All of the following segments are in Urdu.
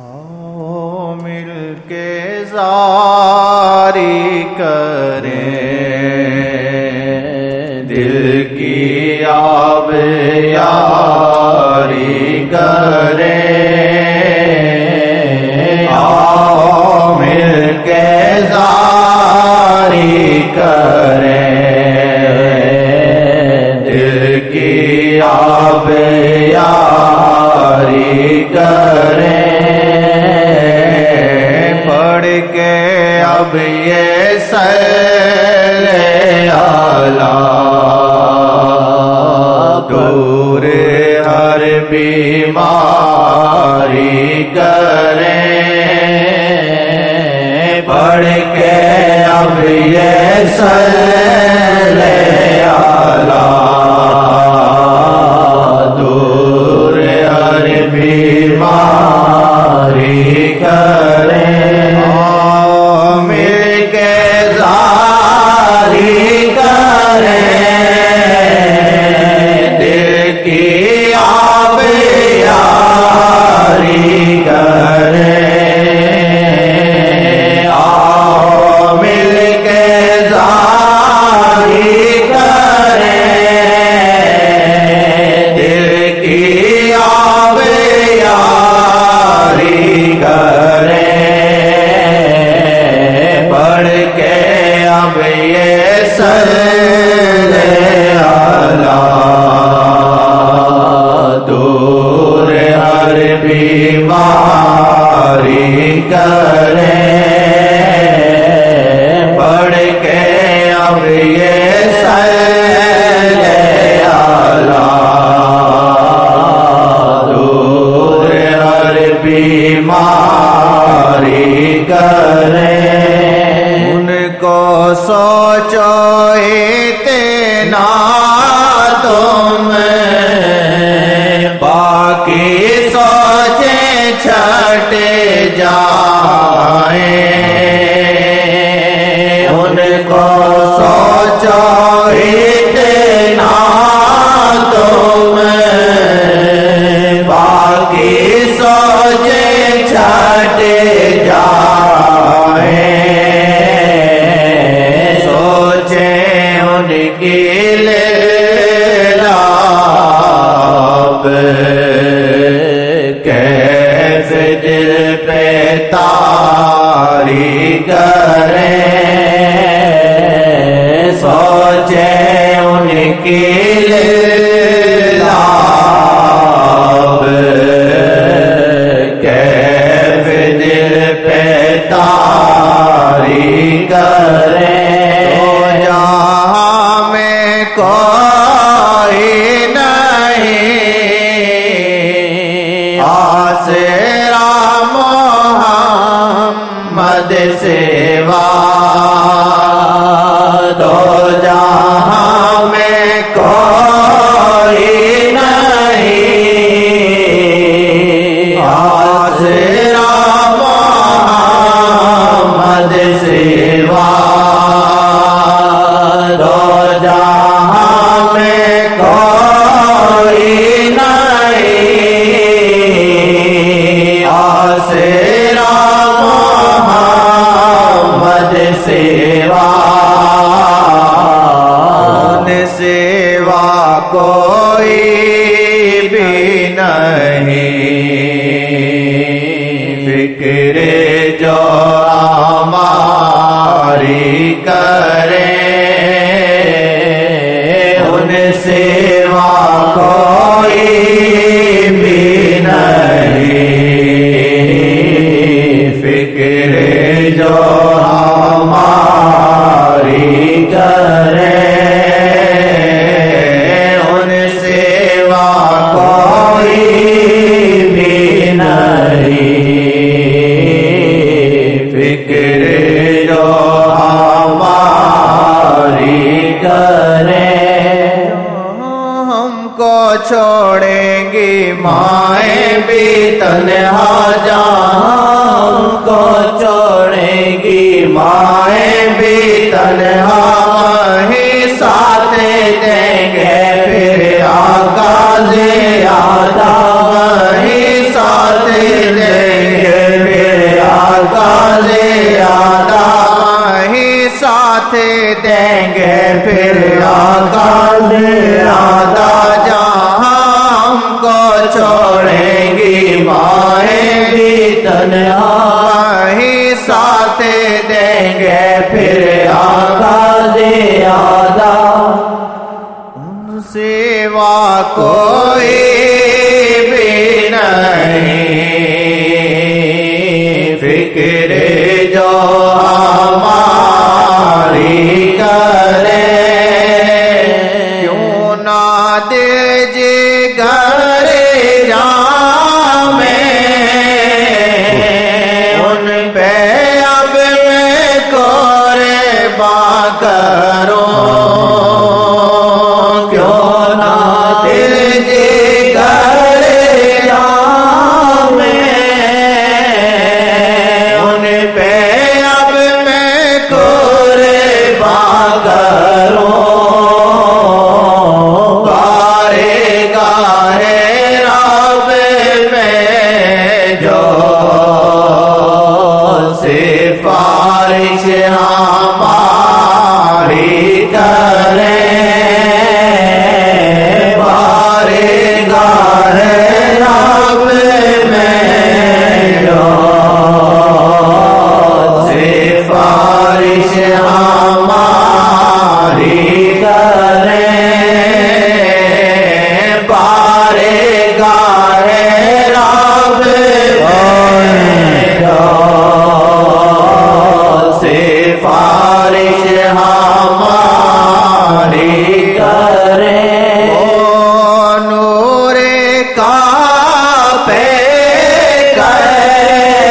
آؤ مل کے زاری کریں دل کی آب یاری کریں آؤ مل کے زاری کریں دل کی آب یاری کریں پڑھ کے اب یہ صلی اللہ دور ہر بیماری کریں پڑھ کے اب یہ صلی اللہ دور ہر بیماری کریں مل کے زاری کریں دل کی آب یاری کریں آؤ مل کے زاری کریں دل کی آب یاری کریں پڑھ کے اب یہ صلی اللہ دور ہر بیماری کریں پڑھ کے اب یہ صلی اللہ دور ہر بیماری کریں ان کو سوچو اتنا تم باقی سوچیں چھٹ جائیں ان کو سوچو اتنا تم باقی سوچیں چھٹ جائیں سوچیں ان کی لاب کیف دل پہ تاری کریں سوچیں ان کی لاب کیف دل پہ تاری کریں جہاں میں کوئی نہیں آسرا محمد سوا دو جہاں میں کوئی نہیں آسرا محمد سوا دو جہاں میں کوئی نہیں آسرا محمد سوا ان سوا کوئی بھی نہیں فکر جو ہماری کریں ان سوا کوئی بھی نہیں فکر جو ہماری کریں ان سوا کوئی بھی نہیں فکر جو ہماری کریں ہم کو چھوڑیں گی مائیں بھی تنہا جہاں ہم کو چھوڑیں گی مائیں بھی تنہا ہی ساتھ دیں گے پھر آقا زیادہ وہی ساتھ دیں گے دیں گے پھر آقا زیادہ جہاں ہم کو چھوڑیں گی مائیں بھی تنہا ہی ساتھ دیں گے پھر آقا زیادہ ان سوا کوئی بھی نہیں فکر جو ہماری کرے کیوں نہ دل جگر جامے ان پہ اب میں قربان کروں کیوں نہ دل جگر جامے ان پہ اب میں قربان کروں گارے گارے رب میں جو سفارش ہماری کرے بارے گارے رب میں جو سفارش ہماری کرے بارے گارے رب میں جو سفارش ہماری کرے نور کا پہ کرے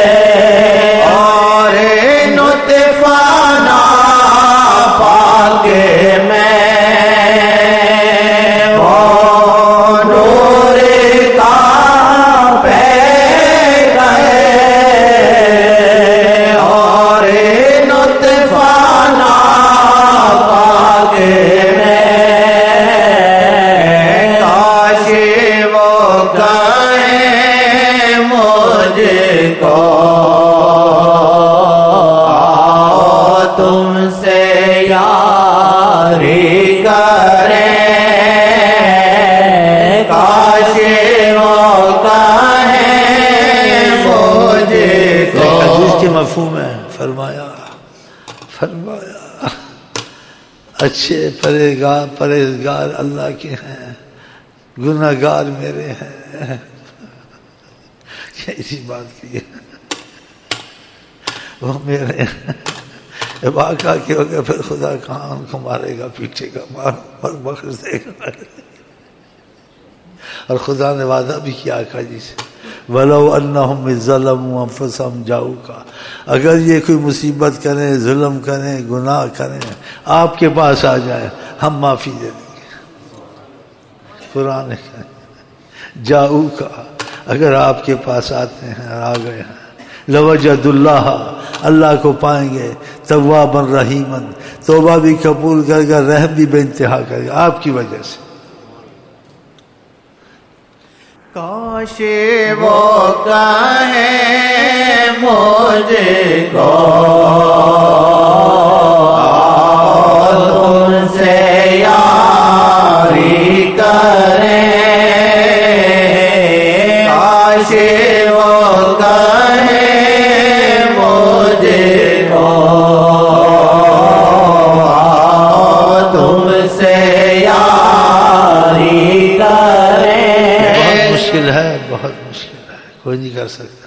اور نطفہ نا پاک میں نور کا پہ کرے اور نطفہ نا پاک میں کاش وہ کہیں مجھ کو آؤ تم سے یاری کریں کاش وہ کہیں مجھ کو حدیث کے مفہوم ہے فرمایا اچھے پرہیزگار اللہ کے ہیں گناہگار میرے ہیں ایسی بات کی ہے وہ میرے واقعہ کے ہو گیا پھر خدا کہاں ان کو مارے گا پیٹے گا بخش دے گا اور خدا نے وعدہ بھی کیا آقا جی سے وَلَوْ أَنَّهُمْ ظَلَمُوا أَنفُسَهُمْ جَاءُوكَ اگر یہ کوئی مصیبت کریں ظلم کریں گناہ کریں آپ کے پاس آ جائیں ہم معافی دے دیں گے قرآن جاؤک اگر آپ کے پاس آتے ہیں اور آ گئے ہیں لَوَجَدُ اللَّهَ اللہ کو پائیں گے توابا رحیما توبہ بھی قبول کرے گا رحم بھی بے انتہا کرے گا آپ کی وجہ سے کاش وہ کہیں مجھ کو آؤ تم سے یاری کریں کاش وہ کہیں مجھ کو آؤ تم سے یاری کریں مشکل ہے بہت مشکل ہے کوئی نہیں کر سکتا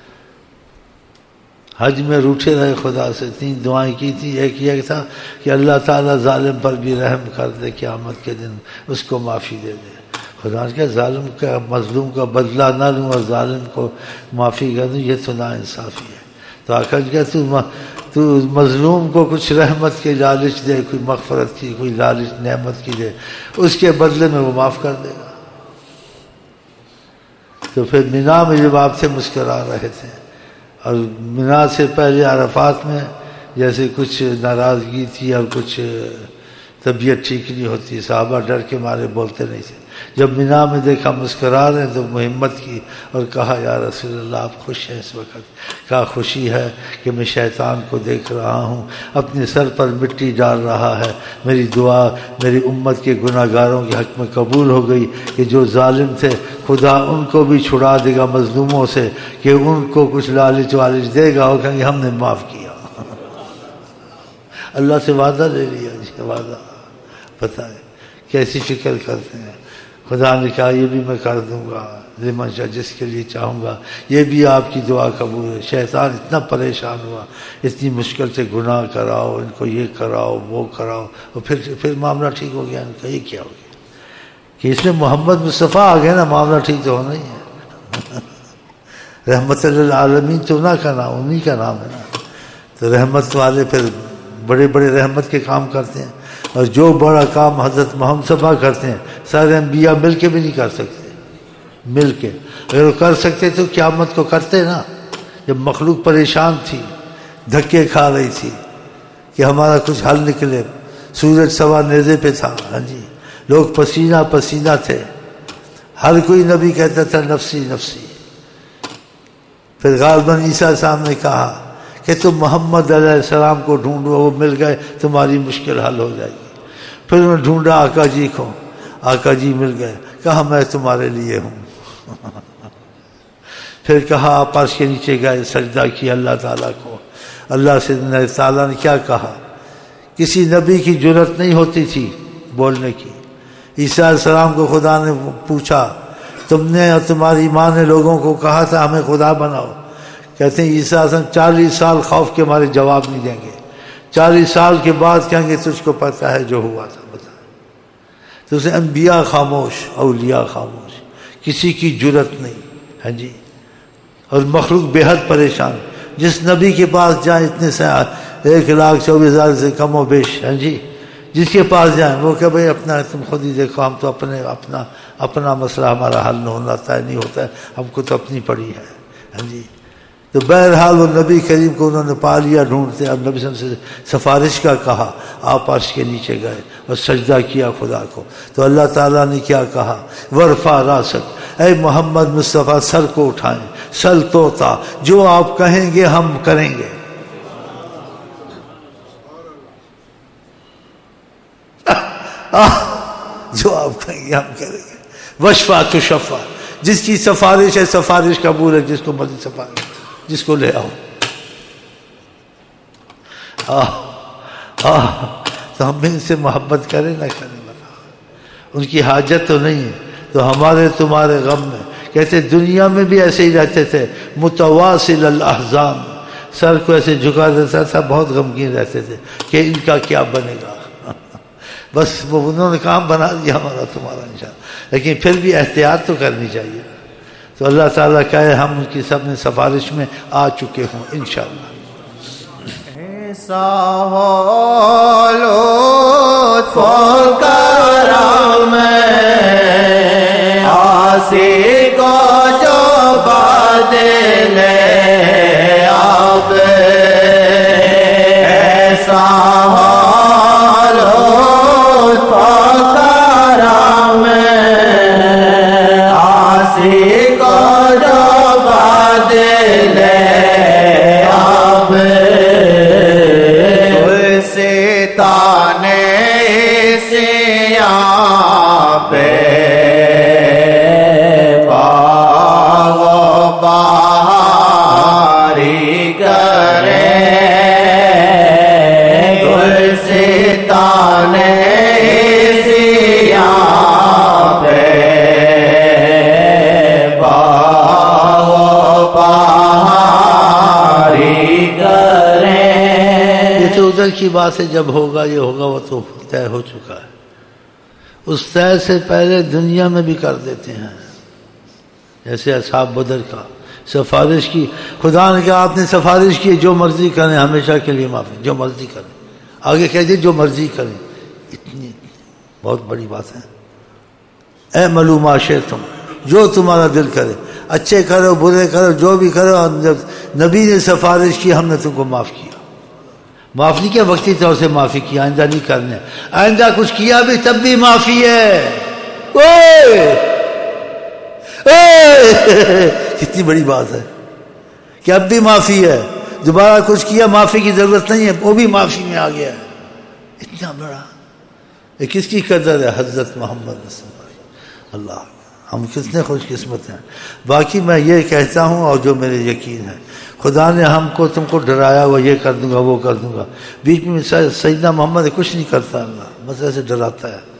حج میں روٹھے رہے خدا سے 3 دعائیں کی تھی ایک یہ تھا کہ اللہ تعالیٰ ظالم پر بھی رحم کر دے قیامت کے دن اس کو معافی دے دے خدا نے کہا ظالم کا مظلوم کا بدلہ نہ لوں اور ظالم کو معافی کر دوں یہ تو ناانصافی ہے تو آقا جی کہا تو مظلوم کو کچھ رحمت کی لالچ دے کوئی مغفرت کی کوئی لالچ نعمت کی دے اس کے بدلے میں وہ معاف کر دے گا تو پھر مینا میں جب آپ سے مسکرا رہے تھے اور مینا سے پہلے عرفات میں جیسے کچھ ناراضگی تھی اور کچھ طبیعت ٹھیک نہیں ہوتی صحابہ ڈر کے مارے بولتے نہیں تھے جب مینا میں دیکھا مسکرا رہے تو ہمت کی اور کہا یا رسول اللہ آپ خوش ہیں اس وقت؟ کہا خوشی ہے کہ میں شیطان کو دیکھ رہا ہوں اپنے سر پر مٹی ڈال رہا ہے، میری دعا میری امت کے گناہ گاروں کے حق میں قبول ہو گئی کہ جو ظالم تھے خدا ان کو بھی چھڑا دے گا مظلوموں سے، کہ ان کو کچھ لالچ والچ دے گا اور کہیں گے ہم نے معاف کیا۔ اللہ سے وعدہ لے لیا جی، وعدہ بتائیں کیسی فکر کرتے ہیں۔ خدا نے کہا یہ بھی میں کر دوں گا لمن شاء، جس کے لیے چاہوں گا، یہ بھی آپ کی دعا قبول ہے۔ شیطان اتنا پریشان ہوا، اتنی مشکل سے گناہ کراؤ، ان کو یہ کراؤ وہ کراؤ، اور پھر معاملہ ٹھیک ہو گیا۔ ان کا یہ کیا ہو گیا کہ اس میں محمد مصطفیٰ آ گئے نا، معاملہ ٹھیک تو ہونا ہی ہے۔ رحمت للعالمین تو نہ کا نام، انہی کا نام ہے نا، تو رحمت والے پھر بڑے بڑے رحمت کے کام کرتے ہیں، اور جو بڑا کام حضرت محمد صفا کرتے ہیں سارے انبیاء مل کے بھی نہیں کر سکتے، مل کے اگر وہ کر سکتے تو قیامت کو کرتے نا، جب مخلوق پریشان تھی، دھکے کھا رہی تھی کہ ہمارا کچھ حل نکلے، سورج سوا نیزے پہ تھا، ہاں جی، لوگ پسینہ پسینہ تھے، ہر کوئی نبی کہتا تھا نفسی نفسی۔ پھر غالباً عیسیٰ صاحب نے کہا کہ تم محمد علیہ السلام کو ڈھونڈو، وہ مل گئے تمہاری مشکل حل ہو جائے گی۔ پھر انہوں نے ڈھونڈا آقا جی کو، آقا جی مل گئے، کہا میں تمہارے لیے ہوں۔ پھر کہا آپ عرش کے نیچے گئے، سجدہ کیا اللہ تعالیٰ کو۔ اللہ سے تعالیٰ نے کیا کہا؟ کسی نبی کی جرت نہیں ہوتی تھی بولنے کی۔ عیسیٰ علیہ السلام کو خدا نے پوچھا تم نے اور تمہاری ماں نے لوگوں کو کہا تھا ہمیں خدا بناؤ، کہتے ہیں عیسیٰ علیہ السلام 40 سال خوف کے ہمارے جواب نہیں دیں گے، 40 سال کے بعد کہیں گے تجھ کو پتہ ہے جو ہوا تھا بتا۔ تو اسے انبیاء خاموش، اولیاء خاموش، کسی کی جرت نہیں، ہاں جی، اور مخلوق بے حد پریشان۔ جس نبی کے پاس جائیں اتنے سے 1,24,000 سے کم و بیش، ہاں جی، جس کے پاس جائیں وہ کہ بھائی اپنا تم خود ہی دیکھو، ہم تو اپنا مسئلہ ہمارا حل نہ ہوتا ہے، نہیں ہوتا ہے، ہم کو تو اپنی پڑی ہے، ہاں جی۔ تو بہرحال وہ نبی کریم کو انہوں نے پا لیا ڈھونڈتے، اب نبی صلی اللہ علیہ وسلم سے سفارش کا کہا، آپ عرش کے نیچے گئے اور سجدہ کیا خدا کو۔ تو اللہ تعالیٰ نے کیا کہا؟ ورفع راسک، اے محمد مصطفیٰ سر کو اٹھائیں، سل توتا، جو آپ کہیں گے ہم کریں گے۔ جو آپ کہیں گے ہم کریں گے۔ وشفع تشفع، جس کی سفارش ہے سفارش قبول ہے، جس کو مرضی سفارش، جس کو لے آؤ۔ تو ہم ان سے محبت کریں نہ کریں، بتا ان کی حاجت تو نہیں ہے، تو ہمارے تمہارے غم میں کہتے دنیا میں بھی ایسے ہی رہتے تھے، متواصل الاحزان، سر کو ایسے جھکا دیتا تھا، بہت غمگین رہتے تھے کہ ان کا کیا بنے گا۔ بس وہ انہوں نے کام بنا دیا ہمارا تمہارا انشاءاللہ، لیکن پھر بھی احتیاط تو کرنی چاہیے۔ تو اللہ تعالیٰ کہے ہم ان کی سب نے سفارش میں آ چکے ہوں انشاءاللہ۔ ایسا ہو لطف و کرم آسی کو جو بدلے اب، ایسا ہو لطف و کرم آسی کو جو بدلے اب، تانے سیاں پہ باغ و بہاری کرے، گل سے تانے سیاں پہ باغ و بہاری کرے۔ یہ تو ادھر کی بات ہے، جب ہوگا یہ ہوگا وہ تو طے ہو چکا ہے، اس طے سے پہلے دنیا میں بھی کر دیتے ہیں، جیسے اصحاب بدر کا سفارش کی، خدا نے کہا آپ نے سفارش کی، جو مرضی کریں، ہمیشہ کے لیے معافی، جو مرضی کریں، آگے کہہ دیں جو مرضی کریں، اتنی بہت بڑی بات ہے۔ اے معلوم تم جو تمہارا دل کرے، اچھے کرو برے کرو جو بھی کرو، جب نبی نے سفارش کی ہم نے تم کو معاف کیا، معاف نہیں کیا وقتی طور سے معافی کی، آئندہ نہیں کرنے، آئندہ کچھ کیا بھی تب بھی معافی ہے، کتنی بڑی بات ہے کہ اب بھی معافی ہے، دوبارہ کچھ کیا معافی کی ضرورت نہیں ہے، وہ بھی معافی میں آ گیا ہے. اتنا بڑا یہ کس کی قدر ہے؟ حضرت محمد صلی اللہ علیہ وسلم. اللہ، ہم کتنے خوش قسمت ہیں. باقی میں یہ کہتا ہوں اور جو میرے یقین ہے، خدا نے ہم کو تم کو ڈرایا ہوا یہ کر دوں گا وہ کر دوں گا، بیچ میں سیدنا محمد کچھ نہیں کرتا، اللہ بس ایسے ڈراتا ہے.